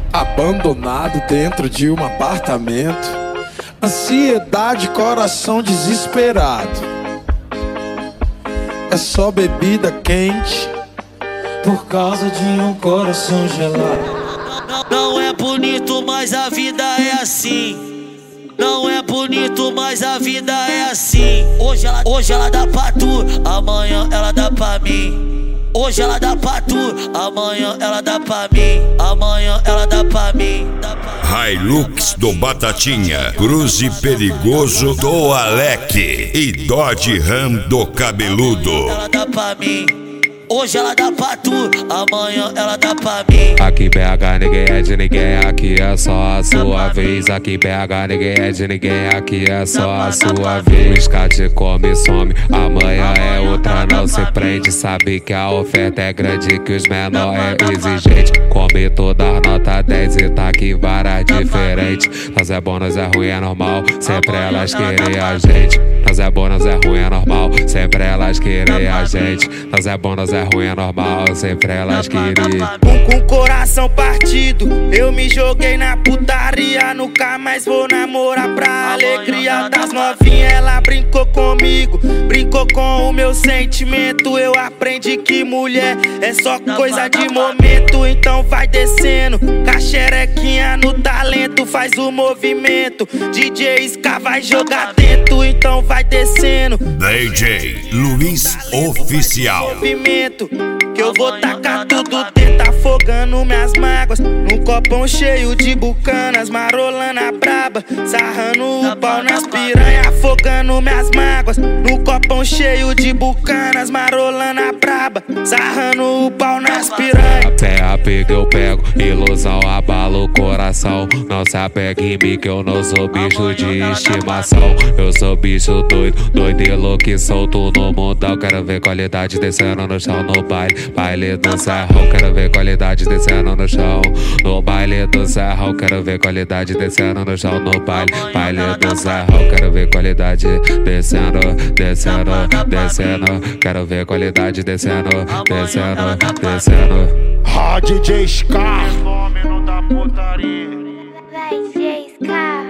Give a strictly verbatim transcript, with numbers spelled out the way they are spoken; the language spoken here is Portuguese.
Abandonado dentro de um apartamento, ansiedade, coração desesperado. É só bebida quente por causa de um coração gelado. Não é bonito, mas a vida é assim. Não é bonito, mas a vida é assim. Hoje ela, hoje ela dá pra tu, amanhã ela dá pra mim. Hoje ela dá pra tu, amanhã ela dá pra mim. Amanhã ela dá pra mim. Hilux do Batatinha, Cruze Perigoso do Alec e Dodge Ram do Cabeludo. Ela dá pra mim. Hoje ela dá pra tu, amanhã ela dá pra mim. Aqui B H ninguém é de ninguém, aqui é só a sua vez. Aqui B H ninguém é de ninguém, aqui é só a sua vez. Cate come, some, amanhã é outra, não se prende. Sabe que a oferta é grande, que os menor é exigente. Come toda nota dez e tá aqui várias diferentes. Nós é bom, nós é ruim, é normal, sempre elas querem a gente. Nós é bom, nós é ruim, é normal, sempre elas querem a gente. Nós é bom, nós é ruim, é normal, sempre elas queriam. Com, com coração partido, eu me joguei na putaria. Nunca mais vou namorar pra alegria das novinhas. Ela brincou comigo, brincou com o meu sentimento. Eu aprendi que mulher é só coisa de momento. Então vai descendo, caxerequinha no talento. Faz o movimento, D J Ska vai jogar dentro. Então vai descendo, D J Luiz Oficial. Movimento, que eu vou tacar tudo dentro, afogando minhas mágoas. Num copão cheio de bucanas, marolando a braba, sarrando o pau nas piranha, afogando minhas mágoas. Num copão cheio de bucanas, marolando a braba, sarrando o pau nas piranha. Até apego eu pego, ilusão abala o coração. Não se apega em mim que eu não sou bicho de estimação. Eu sou bicho doido, doido e louco e solto no mundão. Quero ver qualidade descendo no chão no baile, baile do serrão. Quero ver qualidade descendo no chão no baile do serrão. Quero ver qualidade descendo no chão no baile, baile do serrão. Quero ver qualidade descendo, descendo, descendo. Quero ver qualidade descendo, descendo, descendo. Ah, D J Ska, fenômeno da putaria. Vai, D J Ska.